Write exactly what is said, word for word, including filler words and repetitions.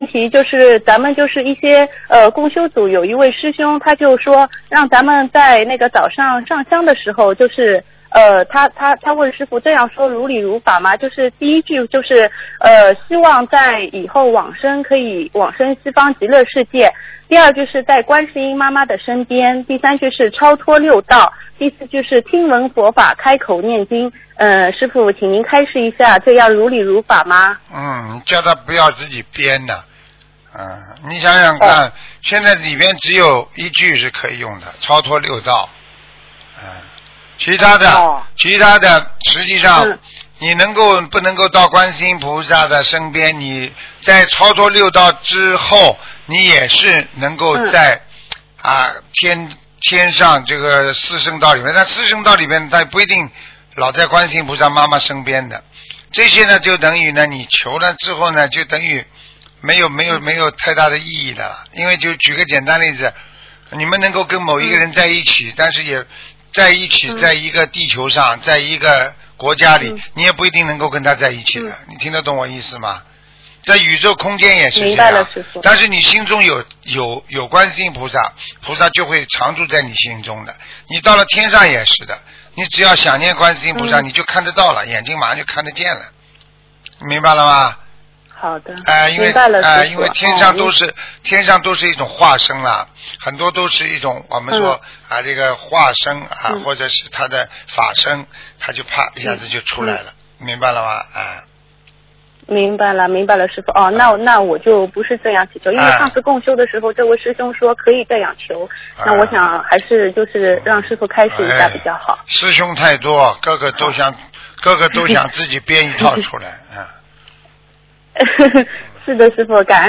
题，就是咱们就是一些呃共修组有一位师兄，他就说让咱们在那个早上上香的时候，就是呃他他他问师傅这样说如理如法吗？就是第一句就是呃希望在以后往生可以往生西方极乐世界，第二句是在观世音妈妈的身边，第三句是超脱六道，第四句是听闻佛法开口念经。呃，师傅，请您开示一下，这样如理如法吗？ 嗯，你叫他不要自己编的。嗯，你想想看，哦、现在里边只有一句是可以用的，超脱六道。嗯，其他的，哦、其他的，实际上、嗯、你能够不能够到观世音菩萨的身边？你在超脱六道之后，你也是能够在、嗯、啊天天上这个四圣道里面，但四圣道里面它不一定老在观世音菩萨妈妈身边的。这些呢，就等于呢，你求了之后呢，就等于没有没有没有太大的意义的了。因为就举个简单例子，你们能够跟某一个人在一起，嗯、但是也在一起，在一个地球上，在一个国家里，嗯、你也不一定能够跟他在一起的。嗯、你听得懂我意思吗？在宇宙空间也是这样。明白了，师父。但是你心中有有有观世音菩萨，菩萨就会常住在你心中的。你到了天上也是的。你只要想念观世音菩萨，嗯、你就看得到了，眼睛马上就看得见了，明白了吗？ 好的。 哎、呃，因为明白了， 哎、呃，因为天上都是、 哦、 天上都是一种化身啦，很多都是一种我们说、嗯、啊这个化身啊、嗯，或者是他的法身，他就啪一下子就出来了，嗯、明白了吗？哎、呃。 明白了，明白了，师傅。哦，那那我就不是这样祈求，因为上次共修的时候，这位师兄说可以这样求，啊、那我想还是就是让师傅开示一下比较好。 哎、师兄太多，个个都想，个个都想自己编一套出来啊。 是的，师傅，感恩。